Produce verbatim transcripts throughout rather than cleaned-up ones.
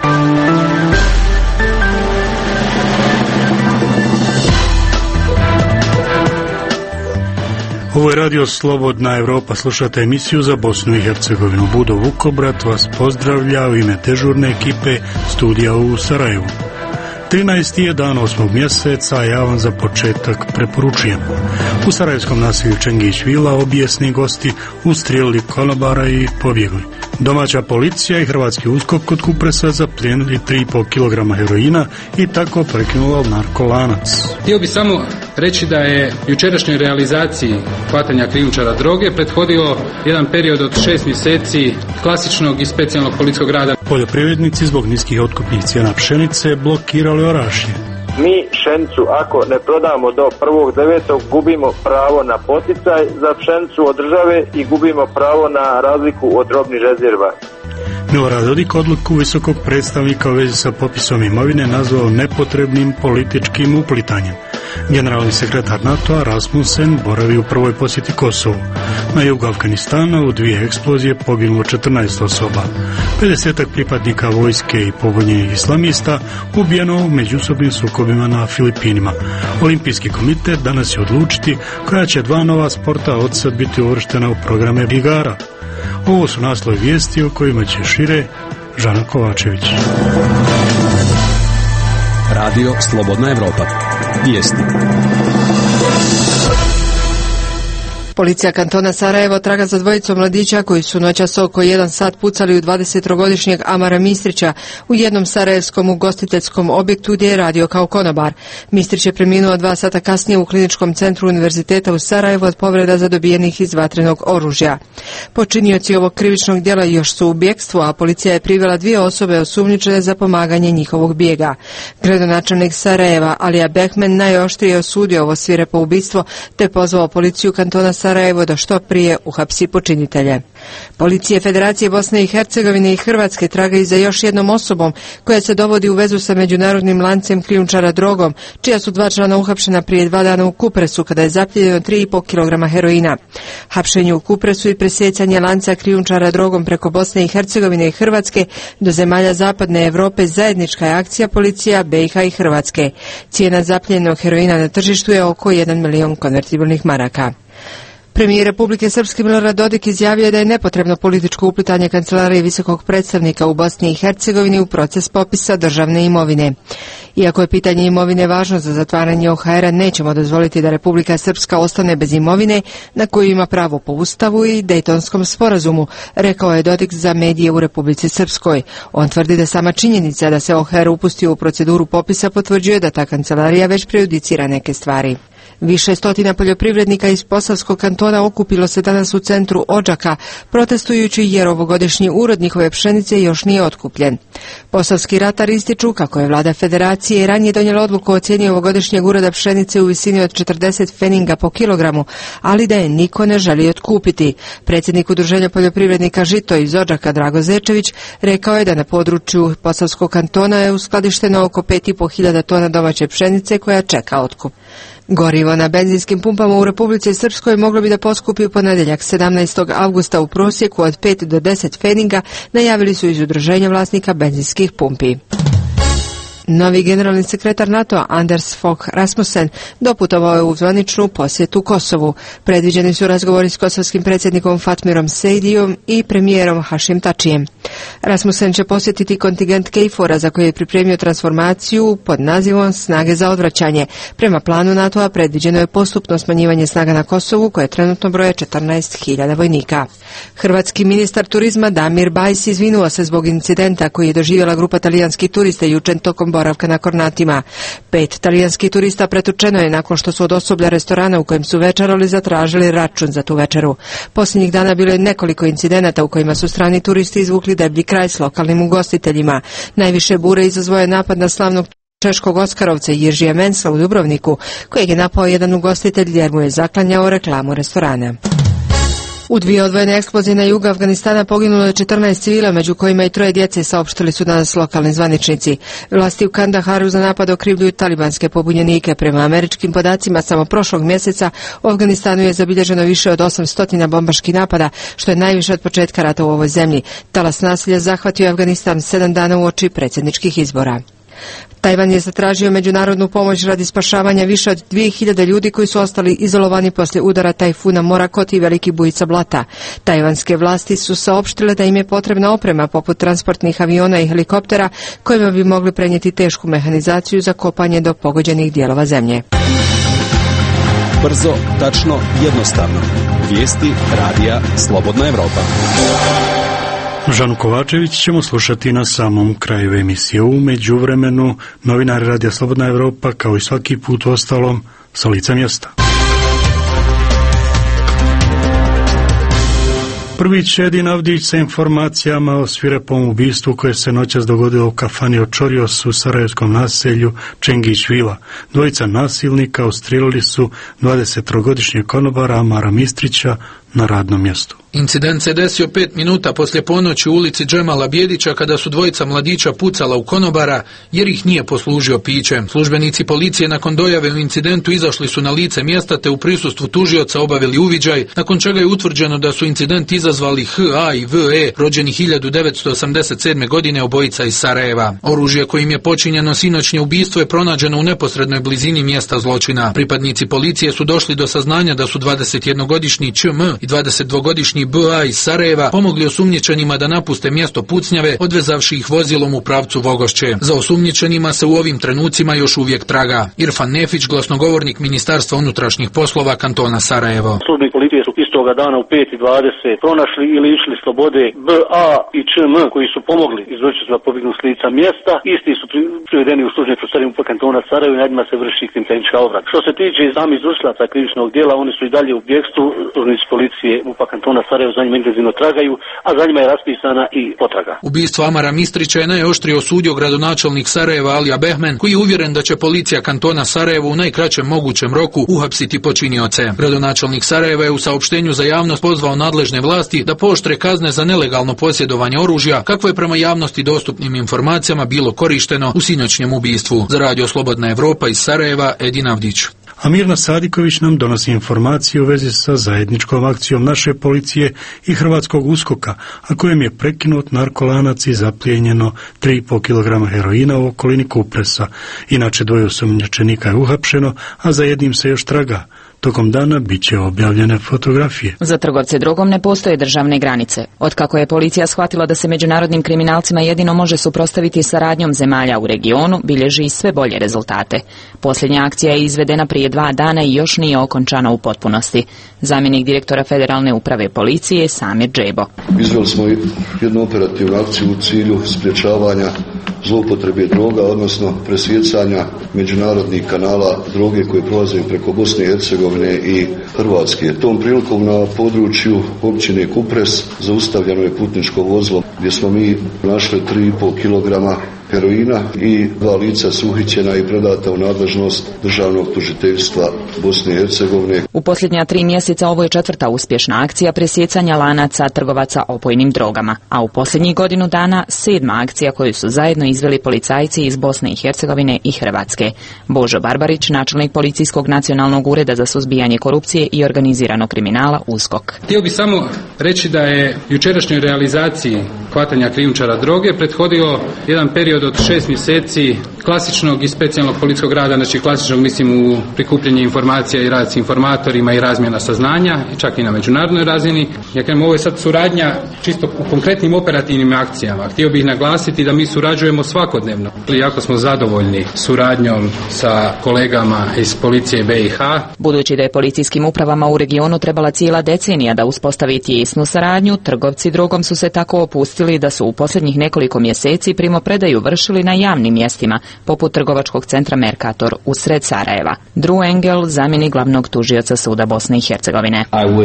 Ovo je radio Slobodna Evropa, slušate emisiju za Bosnu i Hercegovinu. Budo Vukobrat vas pozdravlja u ime dežurne ekipe studija u Sarajevu. trinaesti je dan osmog mjeseca, a ja vam za početak preporučujem. U sarajevskom naselju Čengić Vila obijesni gosti ustrijelili konobara i pobjegli. Domaća policija i hrvatski USKOK kod Kupresa zaplijenili tri i pol kilograma heroina i tako prekinula narkolanac. Htio bi samo reći da je jučerašnjoj realizaciji hvatanja krijumčara droge prethodio jedan period od šest mjeseci klasičnog i specijalnog policijskog rada. Poljoprivrednici zbog niskih otkupnih cijena pšenice blokirali Orašje. Mi pšenicu ako ne prodamo do prvog devetog gubimo pravo na poticaj za pšenicu od države i gubimo pravo na razliku od robnih rezerva. Milorad Dodik odluku visokog predstavnika u vezi sa popisom imovine nazvao nepotrebnim političkim uplitanjem. Generalni sekretar NATO-a Rasmussen boravi u prvoj posjeti Kosovu. Na jugu Afganistana u dvije eksplozije poginulo četrnaest osoba. pedesetak pripadnika vojske i pobunjenih islamista ubijeno u međusobnim sukobima na Filipinima. Olimpijski komitet danas će odlučiti koja će dva nova sporta od sad biti uvrštena u programe igara. Ovo su naslovi vijesti o kojima će šire Žana Kovačević. Radio Slobodna Evropa. Vijesti. Policija kantona Sarajevo traga za dvojicom mladića koji su noćas oko jedan sat pucali u dvadesettrogodišnjeg Amara Mistrića u jednom sarajevskom ugostiteljskom objektu gdje je radio kao konobar. Mistrić je preminuo dva sata kasnije u kliničkom centru Univerziteta u Sarajevu od povreda zadobijenih iz vatrenog oružja. Počinioci ovog krivičnog djela još su u bjegstvu, a policija je privela dvije osobe osumnjičene za pomaganje njihovog bijega. Gradonačelnik Sarajeva Alija Behmen najoštrije osudio ovo svirepo ubistvo te pozvao policiju kantona Sarajevo da što prije uhapsi počinitelje. Policije Federacije Bosne i Hercegovine i Hrvatske tragaju za još jednom osobom koja se dovodi u vezu sa međunarodnim lancem krijumčara drogom, čija su dva člana uhapšena prije dva dana u Kupresu kada je zaplijenjeno tri i pol kilograma heroina. Hapšenje u Kupresu i presjecanje lanca krijumčara drogom preko Bosne i Hercegovine i Hrvatske do zemalja zapadne Europe zajednička je akcija policija B i H i Hrvatske. Cijena zaplijenjenog heroina na tržištu je oko jedan milion konvertibilnih maraka. Premijer Republike Srpske Milorad Dodik izjavio je da je nepotrebno političko uplitanje Kancelarije visokog predstavnika u Bosni i Hercegovini u proces popisa državne imovine. Iako je pitanje imovine važno za zatvaranje O H R-a, nećemo dozvoliti da Republika Srpska ostane bez imovine na koju ima pravo po Ustavu i Dejtonskom sporazumu, rekao je Dodik za medije u Republici Srpskoj. On tvrdi da sama činjenica da se O H R upustio u proceduru popisa potvrđuje da ta kancelarija već prejudicira neke stvari. Više stotina poljoprivrednika iz Posavskog kantona okupilo se danas u centru Odžaka, protestujući jer ovogodišnji urod njihove pšenice još nije otkupljen. Posavski ratari ističu kako je vlada federacije ranije donijela odluku o cijeni ovogodišnjeg uroda pšenice u visini od četrdeset feninga po kilogramu, ali da je niko ne želi otkupiti. Predsjednik Udruženja poljoprivrednika Žito iz Odžaka Drago Zečević rekao je da na području Posavskog kantona je uskladišteno oko pet i pol hiljada tona domaće pšenice koja čeka otkup. Gorivo na benzinskim pumpama u Republici Srpskoj moglo bi da poskupi u ponedjeljak sedamnaestog avgusta u prosjeku od pet do deset feninga, najavili su iz Udruženja vlasnika benzinskih pumpi. Novi generalni sekretar NATO-a Anders Fogh Rasmussen doputovao je u zvaničnu posjetu Kosovu. Predviđeni su razgovori s kosovskim predsjednikom Fatmirom Sejdijom i premijerom Hašim Tačijem. Rasmussen će posjetiti kontingent KFOR-a za koji je pripremio transformaciju pod nazivom Snage za odvraćanje. Prema planu NATO-a predviđeno je postupno smanjivanje snaga na Kosovu koje trenutno broje četrnaest hiljada vojnika. Hrvatski ministar turizma Damir Bajs izvinuo se zbog incidenta koji je doživjela grupa talijanskih turista jučer tokom boravka na Kornatima. Pet talijanskih turista pretučeno je nakon što su od osoblja restorana u kojem su večerali zatražili račun za tu večeru. Posljednjih dana bilo je nekoliko incidenata u kojima su strani turisti izvukli deblji kraj s lokalnim ugostiteljima. Najviše bure izazvao je napad na slavnog češkog oskarovca Jiržija Mensla u Dubrovniku, kojeg je napao jedan ugostitelj jer mu je zaklanjao reklamu restorana. U dvije odvojene eksplozije na jugu Afganistana poginulo je četrnaest civila, među kojima i troje djece, saopštili su danas lokalni zvaničnici. Vlasti u Kandaharu za napad okrivljuju talibanske pobunjenike. Prema američkim podacima, samo prošlog mjeseca u Afganistanu je zabilježeno više od osamsto bombaških napada, što je najviše od početka rata u ovoj zemlji. Talas nasilja zahvatio Afganistan sedam dana uoči predsjedničkih izbora. Tajvan je zatražio međunarodnu pomoć radi spašavanja više od dvije hiljade ljudi koji su ostali izolovani poslije udara tajfuna Morakot i veliki bujica blata. Tajvanske vlasti su saopštile da im je potrebna oprema poput transportnih aviona i helikoptera kojima bi mogli prenijeti tešku mehanizaciju za kopanje do pogođenih dijelova zemlje. Brzo, tačno, jednostavno. Vijesti radija Slobodna Evropa. Žanu Kovačević ćemo slušati na samom kraju emisije. U međuvremenu novinari radija Slobodna Evropa, kao i svaki put u ostalom, sa lica mjesta. Prvić Edin Avdić sa informacijama o svirepom ubistvu koje se noćas dogodilo u kafani Očorios u sarajevskom naselju Čengić Vila. Dvojica nasilnika ustrijelili su dvadesettrogodišnjeg konobara Amara Mistrića na radnom mjestu. Incident se desio pet minuta poslije ponoći u ulici Džemala Bjedića kada su dvojica mladića pucala u konobara jer ih nije poslužio pićem. Službenici policije nakon dojave u incidentu izašli su na lice mjesta te u prisustvu tužioca obavili uviđaj, nakon čega je utvrđeno da su incident izazvali H A i V E, rođeni hiljadu devetsto osamdeset sedme. godine, obojica iz Sarajeva. Oružje kojim je počinjeno sinoćnje ubistvo je pronađeno u neposrednoj blizini mjesta zločina. Pripadnici policije su došli do saznanja da su dvadesetjednogodišnji Č M i dvadesetdvogodišnji B A iz Sarajeva pomogli osumnjičenima da napuste mjesto pucnjave, odvezavši ih vozilom u pravcu Vogošće. Za osumnjičenima se u ovim trenucima još uvijek traga. Irfan Nefić, glasnogovornik Ministarstva unutrašnjih poslova kantona Sarajevo. Službenici policije su istoga dana u pet i dvadeset pronašli ili išli slobode B A i Č M koji su pomogli izvršiteljima pobjegnu s lica mjesta. Isti su privedeni u službene prostorije MUP-a kantona Sarajevo i nad njima se vrši kriminalistička obrada. Što se tiče samih izvršilaca krivičnog djela, oni su i dalje u bjegstvu. Službenici policije MUP-a kantona Sarajevo za njima intenzivno tragaju, a za njima je raspisana i potraga. Ubistvo Amara Mistrića je najoštrije osudio gradonačelnik Sarajeva Alija Behmen, koji je uvjeren da će policija kantona Sarajevo u najkraćem mogućem roku uhapsiti počinioce. Gradonačelnik Sarajeva je u saopštenju za javnost pozvao nadležne vlasti da pooštre kazne za nelegalno posjedovanje oružja, kako je prema javnosti dostupnim informacijama bilo korišteno u sinoćnjem ubistvu. Za radio Slobodna Evropa iz Sarajeva, Edin Avdić. A Mirna Sadiković nam donosi informacije u vezi sa zajedničkom akcijom naše policije i hrvatskog uskoka, a kojem je prekinut narkolanac i zaplijenjeno tri i pol kilograma heroina u okolini Kupresa. Inače dvoje osumnjičenika je uhapšeno, a za jednim se još traga. Tokom dana bit će objavljene fotografije. Za trgovce drogom ne postoje državne granice. Otkako je policija shvatila da se međunarodnim kriminalcima jedino može suprotstaviti saradnjom zemalja u regionu, bilježi i sve bolje rezultate. Posljednja akcija je izvedena prije dva dana i još nije okončana u potpunosti. Zamjenik direktora Federalne uprave policije Samir Džebo. Izveli smo jednu operativnu akciju u cilju sprječavanja zloupotrebe droga, odnosno presjecanja međunarodnih kanala droge koje prolaze preko Bosne i Hercegovine i Hrvatske. Tom prilikom na području općine Kupres zaustavljeno je putničko vozilo gdje smo mi našli tri i pol kilograma heroina i dva lica su uhićena i predata u nadležnost državnog tužiteljstva Bosne i Hercegovine. U posljednja tri mjeseca ovo je četvrta uspješna akcija presjecanja lanaca trgovaca opojnim drogama, a u posljednjih godinu dana sedma akcija koju su zajedno izveli policajci iz Bosne i Hercegovine i Hrvatske. Božo Barbarić, načelnik Policijskog nacionalnog ureda za suzbijanje korupcije i organiziranog kriminala USKOK. Htio bih samo reći da je jučerašnjoj realizaciji hvatanja krijumčara droge prethodio jedan period od šest mjeseci klasičnog i specijalnog policijskog rada, znači klasičnog mislim u prikupljanje informacija i rad s informatorima i razmjena saznanja, čak i na međunarodnoj razini. Ja kažem, ovo je sad suradnja čisto u konkretnim operativnim akcijama. Htio bih naglasiti da mi surađujemo svakodnevno. Jako smo zadovoljni suradnjom sa kolegama iz policije B i H. Budući da je policijskim upravama u regionu trebala cijela decenija da uspostavi tijesnu saradnju, trgovci drogom su se tako opustili da su u posljednjjih nekoliko mjeseci primopredaju vršili na javnim mjestima, poput trgovačkog centra Mercator u sred Sarajeva. Drew Engel, zamjenik glavnog tužioca suda Bosne i Hercegovine.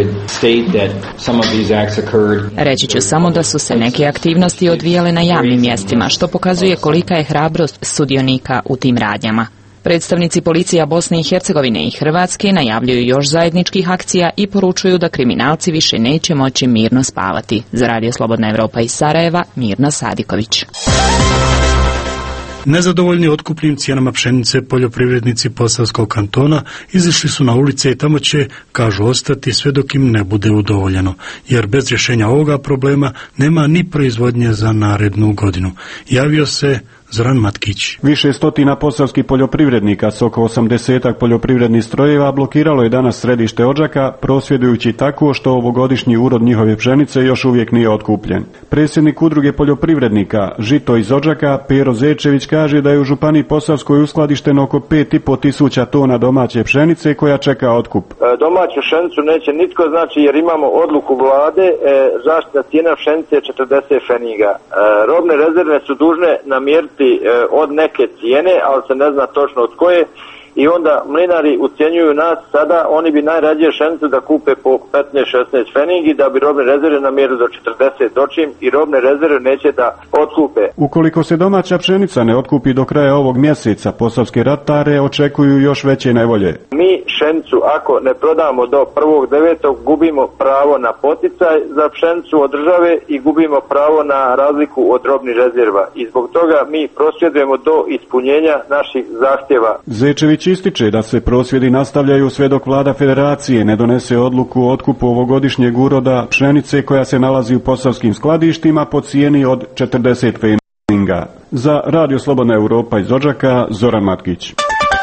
Reći ću samo da su se neke aktivnosti odvijale na javnim mjestima, što pokazuje kolika je hrabrost sudionika u tim radnjama. Predstavnici policija Bosne i Hercegovine i Hrvatske najavljuju još zajedničkih akcija i poručuju da kriminalci više neće moći mirno spavati. Za Radio Slobodna Evropa iz Sarajeva, Mirna Sadiković. Nezadovoljni otkupnim cijenama pšenice poljoprivrednici Posavskog kantona izišli su na ulice i tamo će, kažu, ostati sve dok im ne bude udovoljeno, jer bez rješenja ovoga problema nema ni proizvodnje za narednu godinu. Javio se Zoran Matkić. Više stotina posavskih poljoprivrednika s oko osamdesetak poljoprivrednih strojeva blokiralo je danas središte Odžaka, prosvjedujući tako što ovogodišnji urod njihove pšenice još uvijek nije otkupljen. Predsjednik udruge poljoprivrednika Žito iz Odžaka, Pero Zečević, kaže da je u županiji Posavskoj uskladišteno oko pet i po tisuća tona domaće pšenice koja čeka otkup. Domaću pšenicu neće nitko, znači, jer imamo odluku vlade, e, zaštita cijena pšenice je četrdeset pfeniga. E, robne rezerve su dužne namjeriti od neke cijene, ali se ne zna točno od koje, i onda mlinari ucjenjuju nas sada, oni bi najrađe pšenicu da kupe po petnaest šesnaest pfenigi, da bi robne rezerve namjerili do četrdeset, dočim i robne rezerve neće da otkupe. Ukoliko se domaća pšenica ne otkupi do kraja ovog mjeseca, posavske ratare očekuju još veće nevolje. Mi pšenicu, ako ne prodamo do prvog devetog, gubimo pravo na poticaj za pšenicu od države i gubimo pravo na razliku od robnih rezerva. I zbog toga mi prosvjedujemo do ispunjenja naših zahtjeva. Zečević ističe da se prosvjedi nastavljaju sve dok vlada federacije ne donese odluku o otkupu ovogodišnjeg uroda pšenice koja se nalazi u posavskim skladištima po cijeni od četrdeset pfeninga. Za Radio Slobodna Europa iz Odžaka, Zoran Matkić.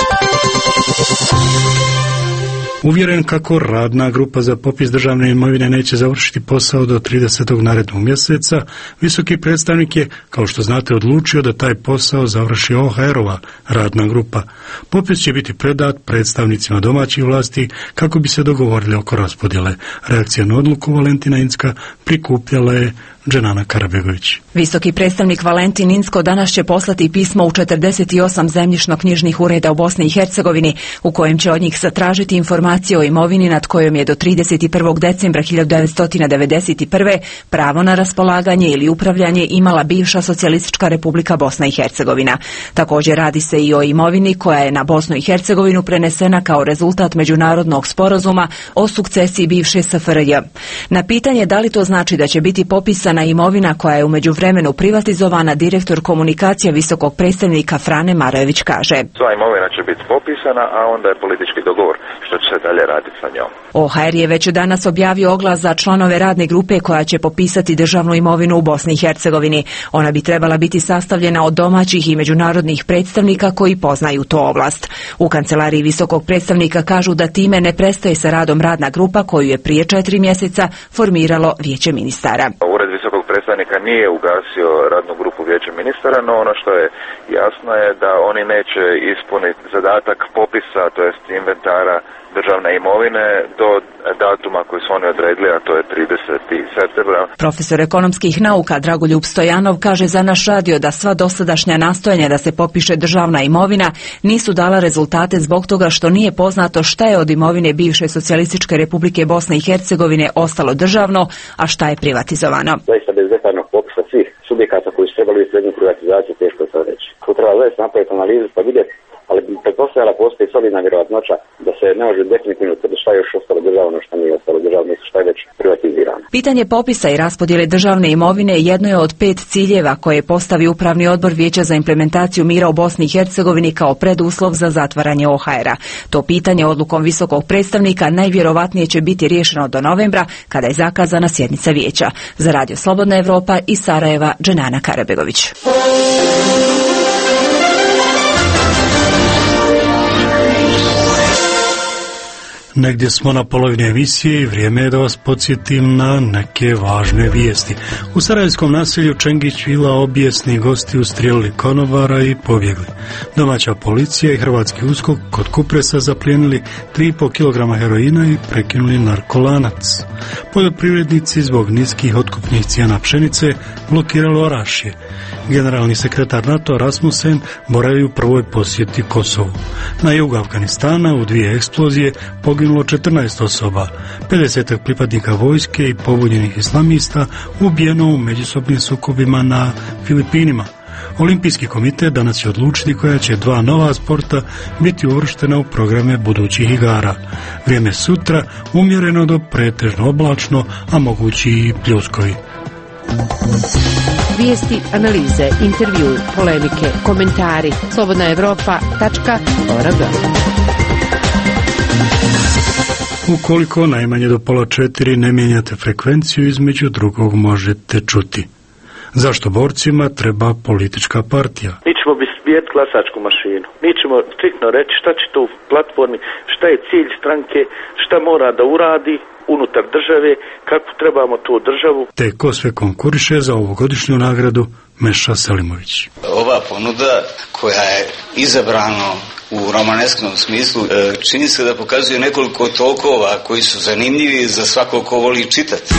Uvjeren kako radna grupa za popis državne imovine neće završiti posao do tridesetog narednog mjeseca, visoki predstavnik je, kao što znate, odlučio da taj posao završi O H R-ova radna grupa. Popis će biti predat predstavnicima domaćih vlasti kako bi se dogovorili oko raspodjele. Reakcija na odluku Valentina Incka prikupljala je Dženana Karabegović. Visoki predstavnik Valentin Incko danas će poslati pismo u četrdeset osam zemljišno-knjižnih ureda u Bosni i Hercegovini, u kojem će od njih zatražiti informacije o imovini nad kojom je do trideset prvog decembra hiljadu devetsto devedeset prve pravo na raspolaganje ili upravljanje imala bivša Socijalistička Republika Bosna i Hercegovina. Također radi se i o imovini koja je na Bosnu i Hercegovinu prenesena kao rezultat međunarodnog sporazuma o sukcesiji bivše S F R J. Na pitanje da li to znači da će biti popisana imovina koja je u međuvremenu privatizovana, direktor komunikacija visokog predstavnika Frane Marajević kaže: Sva imovina će biti popisana, a onda je politički dogovor što će se dalje raditi sa njom. O H R je već danas objavio oglas za članove radne grupe koja će popisati državnu imovinu u Bosni i Hercegovini. Ona bi trebala biti sastavljena od domaćih i međunarodnih predstavnika koji poznaju to oblast. U kancelariji visokog predstavnika kažu da time ne prestaje sa radom radna grupa koju je prije četiri mjeseca formiralo Vijeće ministara. Ured visokog predstavnika nije ugasio radnu grupu Vijeća ministara, no ono što je jasno je da oni neće ispuniti zadatak popisa, to jest inventara državne imovine do datuma koji su oni odredili, a to je tridesetog septembra. Profesor ekonomskih nauka Dragoljub Stojanov kaže za naš radio da sva dosadašnja nastojanja da se popiše državna imovina nisu dala rezultate zbog toga što nije poznato šta je od imovine bivše Socijalističke Republike Bosne i Hercegovine ostalo državno, a šta je privatizovano. Zaista bez detaljnog popisa svih subjekata koji su trebali biti predmet privatizacije teško je to reći. Tu treba zaista napraviti analizu pa vidjeti, ali pretpostavljala postoji solidna vjerojatnoća da se ne može definitivno utvrditi šta je još ostalo državno, šta nije ostalo državno, šta je već privatizirano. Pitanje popisa i raspodjele državne imovine jedno je od pet ciljeva koje je postavio Upravni odbor Vijeća za implementaciju mira u Bosni i Hercegovini kao preduslov za zatvaranje O H R-a. To pitanje odlukom visokog predstavnika najvjerovatnije će biti riješeno do novembra, kada je zakazana sjednica vijeća. Za Radio Slobodna Evropa iz Sarajeva, Dženana Karabegović. Negdje smo na polovini emisije i vrijeme je da vas podsjetim na neke važne vijesti. U sarajevskom naselju Čengić Vila obijesni gosti ustrijelili konobara i pobjegli. Domaća policija i hrvatski USKOK kod Kupresa zaplijenili tri i pol kilograma heroina i prekinuli narkolanac. Poljoprivrednici zbog niskih otkupnih cijena pšenice blokirali Orašje. Generalni sekretar NATO Rasmussen boravi u prvoj posjeti Kosovu. Na jugu Afganistana u dvije eksplozije poginulo četrnaest osoba, pedeset pripadnika vojske i pobunjenih islamista ubijeno u međusobnim sukobima na Filipinima. Olimpijski komitet danas će odlučiti koja će dva nova sporta biti uvrštena u programe budućih igara. Vrijeme sutra umjereno do pretežno oblačno, a mogući i pljuskovi. Vijesti, analize, intervju, polemike, komentari. slobodna evropa tačka org. Ukoliko najmanje do pola četiri ne mijenjate frekvenciju, između drugog možete čuti. Zašto borcima treba politička partija? Mi ćemo bisbijeti glasačku mašinu. Mi ćemo striktno reći šta će to u platformi, šta je cilj stranke, šta mora da uradi unutar države, kako trebamo tu državu. Te ko sve konkuriše za ovogodišnju nagradu Meša Selimović. Ova ponuda koja je izabrano u romanesknom smislu čini se da pokazuje nekoliko tokova koji su zanimljivi za svako ko voli čitati.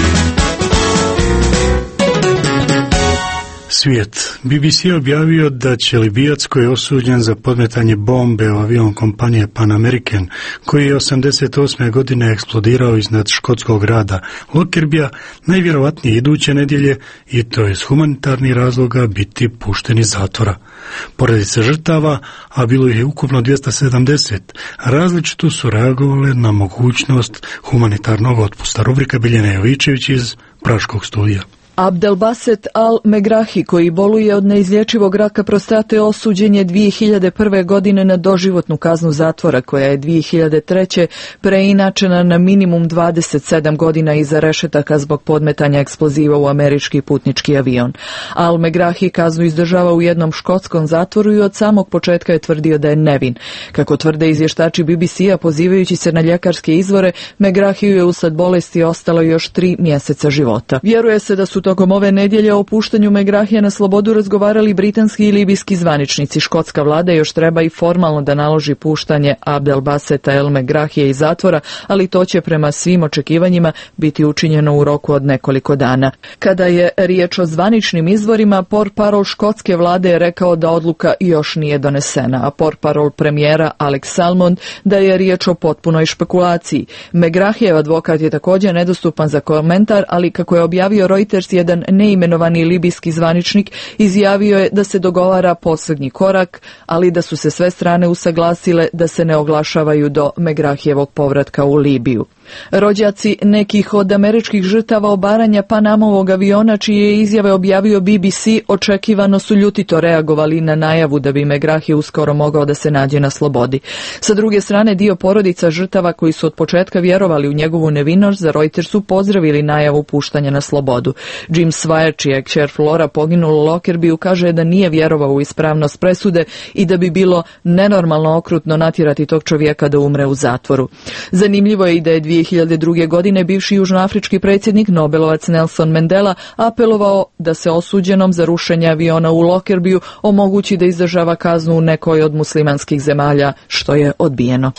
Svijet. B B C je objavio da će Libijac koji je osuđen za podmetanje bombe u avion kompanije Pan American, koji je osamdeset osme godine eksplodirao iznad škotskog grada Lockerbija, najvjerovatnije iduće nedjelje, i to iz humanitarnih razloga, biti pušten iz zatvora. Porodice žrtava, a bilo ih je ukupno dvjesto sedamdeset, različito su reagovale na mogućnost humanitarnog otpusta. Rubrika Biljana Jovičević iz Praškog studija. Abdelbaset Al-Megrahi, koji boluje od neizlječivog raka prostate, osuđen je dvije hiljade prve. godine na doživotnu kaznu zatvora, koja je dvije hiljade treće. preinačena na minimum dvadeset sedam godina iza rešetaka zbog podmetanja eksploziva u američki putnički avion. Al-Megrahi kaznu izdržava u jednom škotskom zatvoru i od samog početka je tvrdio da je nevin. Kako tvrde izvještači B B C-a, pozivajući se na ljekarske izvore, Megrahiju je usled bolesti ostalo još tri mjeseca života. Vjeruje se da su tokom ove nedjelje o puštanju Megrahija na slobodu razgovarali britanski i libijski zvaničnici. Škotska vlada još treba i formalno da naloži puštanje Abdelbaseta El Megrahija iz zatvora, ali to će prema svim očekivanjima biti učinjeno u roku od nekoliko dana. Kada je riječ o zvaničnim izvorima, portparol škotske vlade je rekao da odluka još nije donesena, a portparol premijera Alex Salmond da je riječ o potpunoj špekulaciji. Megrahijev advokat je također nedostupan za komentar, ali kako je objavio Reuters, jedan neimenovani libijski zvaničnik izjavio je da se dogovara posljednji korak, ali da su se sve strane usaglasile da se ne oglašavaju do Megrahijevog povratka u Libiju. Rođaci nekih od američkih žrtava obaranja Panamovog aviona, čije je izjave objavio B B C, očekivano su ljutito reagovali na najavu da bi Megrahi uskoro mogao da se nađe na slobodi. Sa druge strane, dio porodica žrtava koji su od početka vjerovali u njegovu nevinost za Reuters su pozdravili najavu puštanja na slobodu. Jim Swire, čija je kćer Flora poginula u Lockerbiju, kaže da nije vjerovao u ispravnost presude i da bi bilo nenormalno okrutno natjerati tog čovjeka da umre u zatvoru. Zanimljivo je i da je dvije hiljade druge. godine bivši južnoafrički predsjednik, Nobelovac Nelson Mandela, apelovao da se osuđenom za rušenje aviona u Lockerbiju omogući da izdržava kaznu u nekoj od muslimanskih zemalja, što je odbijeno.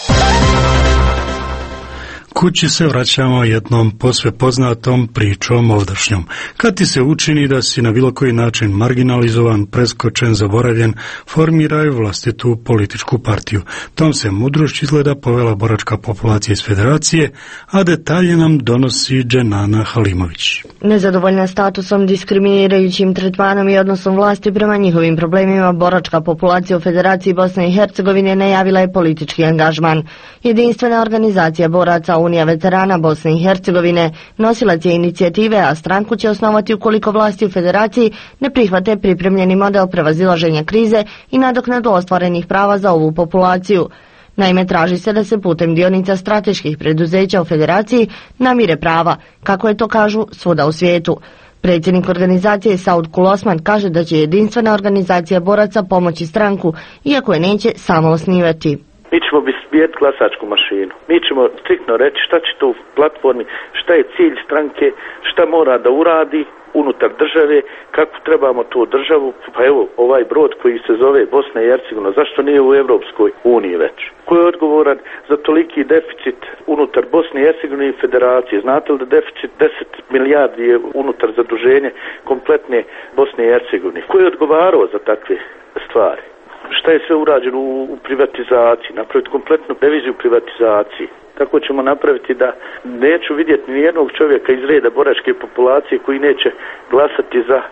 Kući se vraćamo jednom posve poznatom pričom ovdašnjom. Kad ti se učini da si na bilo koji način marginalizovan, preskočen, zaboravljen, formiraj vlastitu političku partiju. Tom se mudrošću izgleda povela boračka populacija iz Federacije, a detalje nam donosi Dženana Halimović. Nezadovoljna statusom, diskriminirajućim tretmanom i odnosom vlasti prema njihovim problemima, boračka populacija u Federaciji Bosne i Hercegovine najavila je politički angažman. Jedinstvena organizacija boraca Unija veterana Bosne i Hercegovine nosilac je inicijative, a stranku će osnovati ukoliko vlasti u Federaciji ne prihvate pripremljeni model prevazilaženja krize i nadoknadu ostvarenih prava za ovu populaciju. Naime, traži se da se putem dionica strateških preduzeća u Federaciji namire prava, kako je to kažu svuda u svijetu. Predsjednik organizacije Saud Kulosman kaže da će jedinstvena organizacija boraca pomoći stranku, iako je neće samo osnivati. Mi ćemo bisbijeti glasačku mašinu. Mi ćemo striktno reći šta će to u platformi, šta je cilj stranke, šta mora da uradi unutar države, kako trebamo tu državu. Pa evo, ovaj brod koji se zove Bosna i Hercegovina, zašto nije u Europskoj uniji već? Ko je odgovoran za toliki deficit unutar Bosne i Hercegovine i Federacije? Znate li da deficit deset milijardi je unutar zaduženje kompletne Bosne i Hercegovine? Ko je odgovarao za takve stvari? Šta je sve urađeno u, u privatizaciji, napraviti kompletnu reviziju privatizaciji. Tako ćemo napraviti da neću vidjeti nijednog čovjeka iz reda boračke populacije koji neće glasati za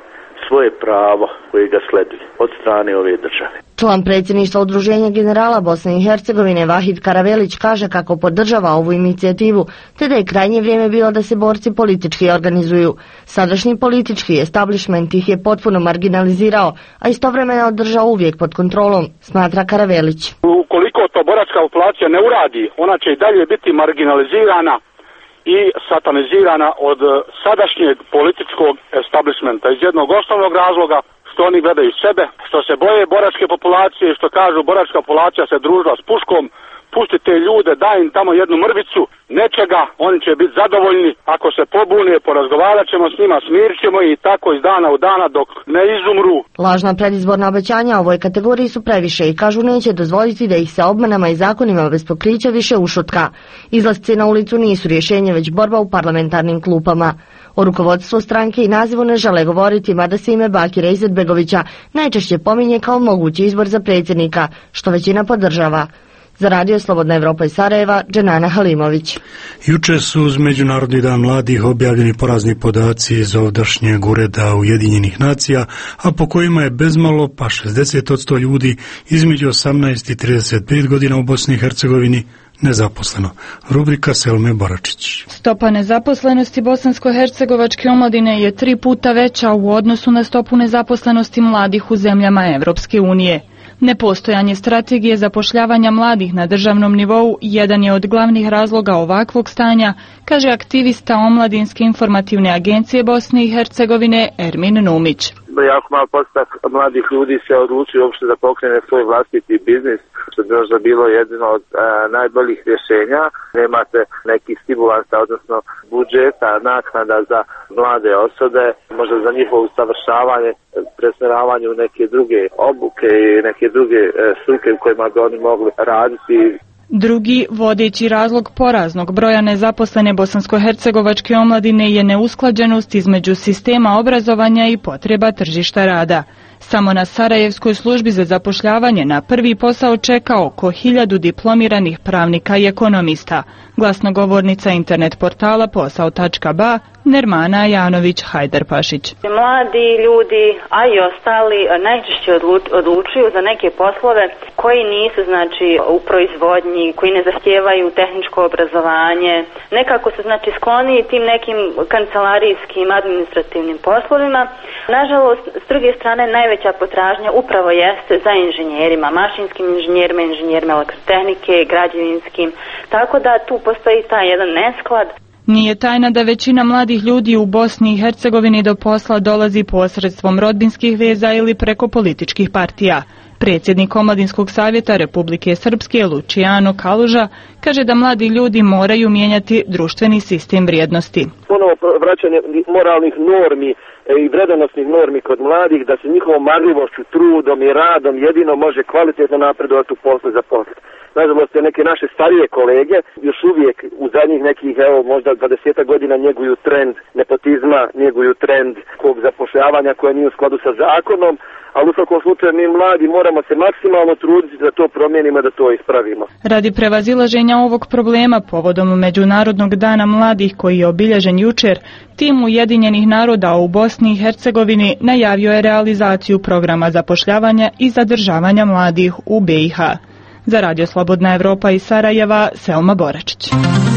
svoje pravo koje ga sleduje od strane ove države. Član predsjedništva Udruženja generala Bosne i Hercegovine Vahid Karavelić kaže kako podržava ovu inicijativu, te da je krajnje vrijeme bilo da se borci politički organizuju. Sadašnji politički establishment ih je potpuno marginalizirao, a istovremeno održao uvijek pod kontrolom, smatra Karavelić. Ukoliko to boračka populacija ne uradi, ona će i dalje biti marginalizirana i satanizirana od sadašnjeg političkog establishmenta iz jednog osnovnog razloga što oni gledaju sebe, što se boje boračke populacije, što kažu boračka populacija se družila s puškom, pusti te ljude, daj im tamo jednu mrvicu, nečega, oni će biti zadovoljni, ako se pobune, porazgovarat ćemo s njima, smirit ćemo i tako iz dana u dana dok ne izumru. Lažna predizborna obećanja u ovoj kategoriji su previše i kažu neće dozvoliti da ih se obmanama i zakonima bez pokrića više ušutka. Izlasci na ulicu nisu rješenje, već borba u parlamentarnim klupama. O rukovodstvu stranke i nazivu ne žele govoriti, mada se ime Bakira Izetbegovića najčešće pominje kao mogući izbor za predsjednika, što većina podržava. Za Radio Slobodna Evropa iz Sarajeva, Dženana Halimović. Juče su uz Međunarodni dan mladih objavljeni porazni podaci iz ovdašnjeg ureda Ujedinjenih nacija, a po kojima je bezmalo pa šezdeset posto ljudi između osamnaest i trideset pet godina u Bosni i Hercegovini nezaposleno. Rubrika Selme Boračić. Stopa nezaposlenosti bosansko-hercegovačke omladine je tri puta veća u odnosu na stopu nezaposlenosti mladih u zemljama Evropske unije. Nepostojanje strategije zapošljavanja mladih na državnom nivou jedan je od glavnih razloga ovakvog stanja, kaže aktivista Omladinske informativne agencije Bosne i Hercegovine Ermin Numić. Jako malo postotak mladih ljudi se odlučuje uopšte da pokrene svoj vlastiti biznis, što bi možda bilo jedino od a, najboljih rješenja. Nemate neki stimulansa, odnosno budžeta, naknada za mlade osobe, možda za njihovo usavršavanje, presmeravanje u neke druge obuke i neke druge e, struke u kojima bi oni mogli raditi. Drugi vodeći razlog poraznog broja nezaposlene bosansko-hercegovačke omladine je neusklađenost između sistema obrazovanja i potreba tržišta rada. Samo na Sarajevskoj službi za zapošljavanje na prvi posao čeka oko hiljadu diplomiranih pravnika i ekonomista. Glasnogovornica internet portala posao tačka ba Nermana Janović Hajdarpašić. Mladi ljudi, a i ostali, najčešće odlučuju za neke poslove koji nisu znači u proizvodnji, koji ne zahtijevaju tehničko obrazovanje. Nekako su znači skloni tim nekim kancelarijskim administrativnim poslovima. Nažalost, s druge strane najveća potražnja upravo jeste za inženjerima, mašinskim inženjerima, inženjerima elektrotehnike, građevinskim, tako da tu postoji taj jedan nesklad. Nije tajna da većina mladih ljudi u Bosni i Hercegovini do posla dolazi posredstvom rodbinskih veza ili preko političkih partija. Predsjednik Omladinskog savjeta Republike Srpske Luciano Kaluža kaže da mladi ljudi moraju mijenjati društveni sistem vrijednosti. Ponovo vraćanje moralnih normi i vredonosnih normi kod mladih, da se njihovom marljivošću, trudom i radom jedino može kvalitetno napredovati u poslu za poslu. Nažalost, neke naše starije kolege još uvijek u zadnjih nekih, evo, možda dvadeset godina njeguju trend nepotizma, njeguju trend kog zapošljavanja koje nije u skladu sa zakonom, ali u svakom slučaju mi mladi moramo se maksimalno truditi da to promijenimo, da to ispravimo. Radi prevazilaženja ovog problema povodom Međunarodnog dana mladih koji je obilježen jučer, tim Ujedinjenih naroda u Bosni i Hercegovini najavio je realizaciju programa zapošljavanja i zadržavanja mladih u be i ha. Za Radio Slobodna Evropa iz Sarajeva, Selma Boračić.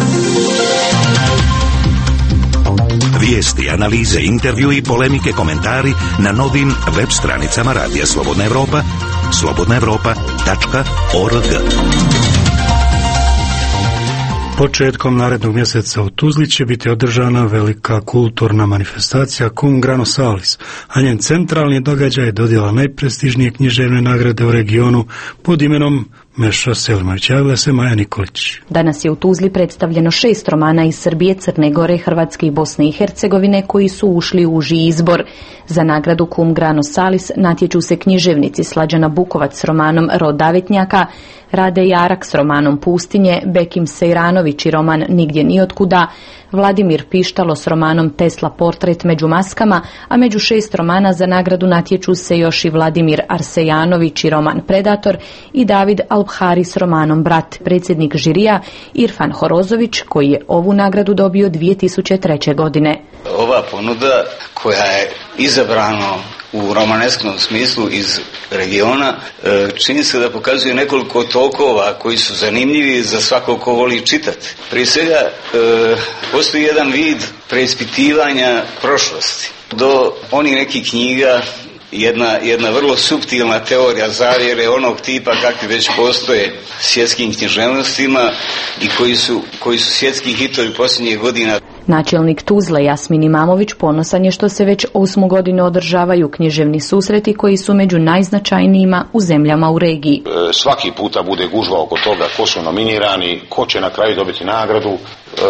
Vijesti, analize, intervju i polemike, komentari na novim web stranicama Radija Slobodna Evropa, slobodna evropa tačka org. Početkom narednog mjeseca u Tuzli će biti održana velika kulturna manifestacija Cum Grano Salis, a njen centralni događaj je dodjela najprestižnije književne nagrade u regionu pod imenom Meša Selimović. Javlja se Maja Nikolić. Danas je u Tuzli predstavljeno šest romana iz Srbije, Crne Gore, Hrvatske i Bosne i Hercegovine koji su ušli u uži izbor. Za nagradu Cum Grano Salis natječu se književnici Slađana Bukovac s romanom Rod Davetnjaka, Rade Jarak s romanom Pustinje, Bekim Sejranović i roman Nigdje nijotkuda, Vladimir Pištalo s romanom Tesla portret među maskama, a među šest romana za nagradu natječu se još i Vladimir Arsejanović i roman Predator i David Alphari s romanom Brat. Predsjednik žirija Irfan Horozović, koji je ovu nagradu dobio dvije tisuće treće. godine. Ova ponuda koja je izabrano u romanesknom smislu iz regiona, čini se da pokazuju nekoliko tokova koji su zanimljivi za svakog ko voli čitati. Prije svega postoji jedan vid preispitivanja prošlosti. Do onih nekih knjiga jedna, jedna vrlo suptilna teorija zavjere onog tipa kakvi već postoje svjetskim književnostima i koji su, koji su svjetski hitovi posljednjih godina. Načelnik Tuzle Jasmin Imamović ponosan je što se već osmu godinu održavaju književni susreti koji su među najznačajnijima u zemljama u regiji. E, svaki puta bude gužva oko toga ko su nominirani, ko će na kraju dobiti nagradu. E,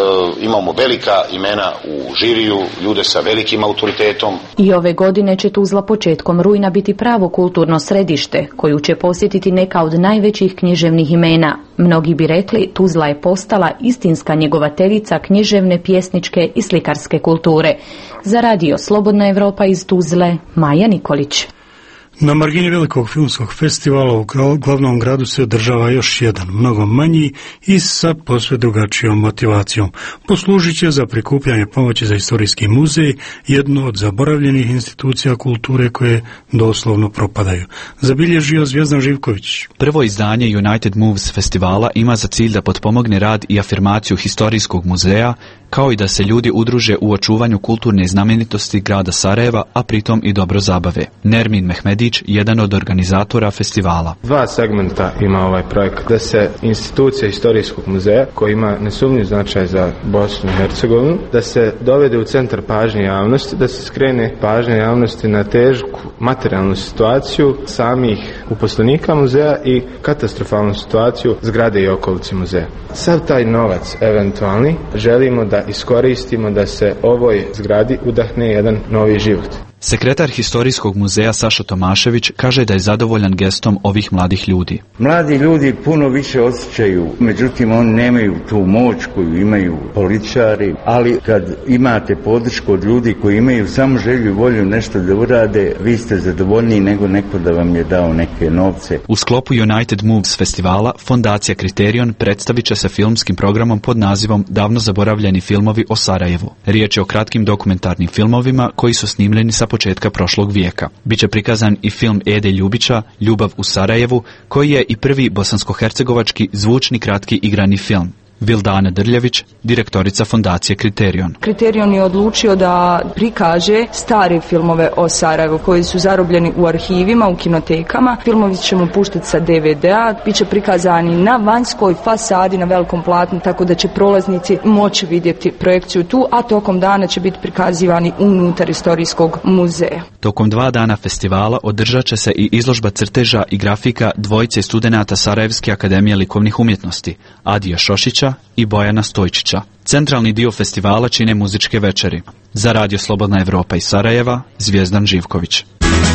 imamo velika imena u žiriju, ljude sa velikim autoritetom. I ove godine će Tuzla početkom rujna biti pravo kulturno središte koju će posjetiti neka od najvećih književnih imena. Mnogi bi rekli Tuzla je postala istinska njegovateljica književne, pjesničke i slikarske kulture. Za radio Slobodna Evropa iz Tuzle, Maja Nikolić. Na margini velikog filmskog festivala u glavnom gradu se održava još jedan, mnogo manji i sa posve drugačijom motivacijom. Poslužit će za prikupljanje pomoći za istorijski muzej, jedno od zaboravljenih institucija kulture koje doslovno propadaju. Zabilježio Zvijezdan Živković. Prvo izdanje United Moves festivala ima za cilj da potpomogne rad i afirmaciju historijskog muzeja, kao i da se ljudi udruže u očuvanju kulturne znamenitosti grada Sarajeva, a pritom i dobro zabave. Nermin Mehmedić, jedan od organizatora festivala. Dva segmenta ima ovaj projekt. Da se institucija historijskog muzeja, koji ima nesumnjiv značaj za Bosnu i Hercegovinu, da se dovede u centar pažnje javnosti, da se skrene pažnje javnosti na tešku materijalnu situaciju samih uposlenika muzeja i katastrofalnu situaciju zgrade i okolice muzeja. Sav taj novac, eventualni, želimo da iskoristimo da se ovoj zgradi udahne jedan novi život. Sekretar Historijskog muzeja Saša Tomašević kaže da je zadovoljan gestom ovih mladih ljudi. Mladi ljudi puno više osjećaju, međutim oni nemaju tu moć koju imaju političari, ali kad imate podršku od ljudi koji imaju samo želju i volju nešto da urade, vi ste zadovoljniji nego neko da vam je dao neke novce. U sklopu United Moves festivala Fondacija Kriterion predstavit će se filmskim programom pod nazivom Davno zaboravljeni filmovi o Sarajevu. Riječ je o kratkim dokumentarnim filmovima koji su snimljeni sa početka prošlog vijeka. Biće prikazan i film Ede Ljubića, Ljubav u Sarajevu, koji je i prvi bosansko-hercegovački zvučni kratki igrani film. Vildana Drljević, direktorica Fondacije Kriterion. Kriterion je odlučio da prikaže stare filmove o Sarajevu koji su zarobljeni u arhivima, u kinotekama. Filmovi ćemo puštati sa D V D-a, bit će prikazani na vanjskoj fasadi, na velikom platnu, tako da će prolaznici moći vidjeti projekciju tu, a tokom dana će biti prikazivani unutar istorijskog muzeja. Tokom dva dana festivala održat će se i izložba crteža i grafika dvojice studenata Sarajevske akademije likovnih umjetnosti, Adija Šošića i Bojana Stojčića. Centralni dio festivala čine muzičke večeri. Za radio Slobodna Evropa iz Sarajeva, Zvijezdan Živković.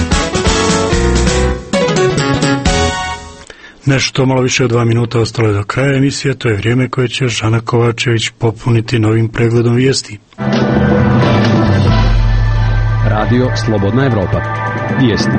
Nešto malo više od dva minuta ostalo je do kraja emisije, to je vrijeme koje će Žana Kovačević popuniti novim pregledom vijesti. Radio Slobodna Evropa. Vijesti.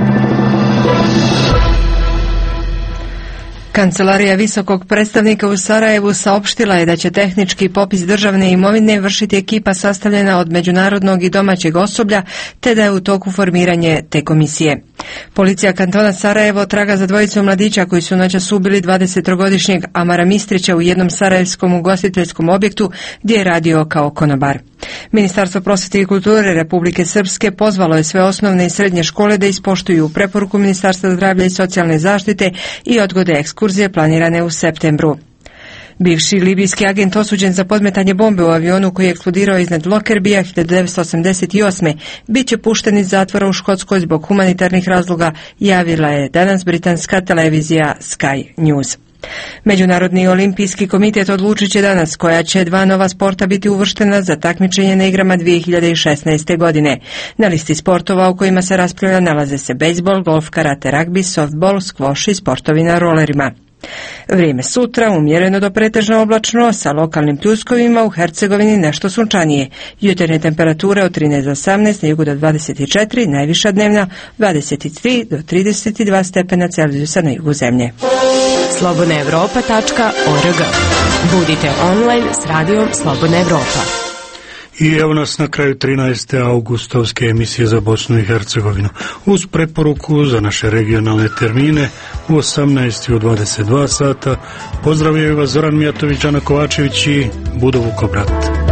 Kancelarija visokog predstavnika u Sarajevu saopštila je da će tehnički popis državne imovine vršiti ekipa sastavljena od međunarodnog i domaćeg osoblja, te da je u toku formiranje te komisije. Policija kantona Sarajevo traga za dvojicom mladića koji su noćas ubili dvadesettrogodišnjeg Amara Mistrića u jednom sarajevskom ugostiteljskom objektu gdje je radio kao konobar. Ministarstvo prosvjete i kulture Republike Srpske pozvalo je sve osnovne i srednje škole da ispoštuju preporuku Ministarstva zdravlja i socijalne zaštite i odgode ekskurzije planirane u septembru. Bivši libijski agent osuđen za podmetanje bombe u avionu koji je eksplodirao iznad Lockerbija hiljadu devetsto osamdeset osme bit će pušten iz zatvora u Škotskoj zbog humanitarnih razloga, javila je danas britanska televizija Sky News. Međunarodni olimpijski komitet odlučit će danas koja će dva nova sporta biti uvrštena za takmičenje na igrama dvije hiljade šesnaeste. godine. Na listi sportova u kojima se raspravlja nalaze se bejsbol, golf, karate, ragbi, softball, skvoš i sportovi na rolerima. Vrijeme sutra umjereno do pretežno oblačno sa lokalnim pljuskovima, u Hercegovini nešto sunčanije. Jutarnje temperature od trinaest do osamnaest, na jugu do dvadeset četiri, najviša dnevna dvadeset tri do trideset dva stepena Celzijusa na jugu zemlje. slobodna evropa tačka org. Budite online s radijom Slobodna Evropa. I evo nas na kraju trinaeste augustovske emisije za Bosnu i Hercegovinu. Uz preporuku za naše regionalne termine u osamnaest i u dvadeset dva sata pozdravljaju vas Zoran Mijatović, Ana Kovačević i Budo Vukobrat.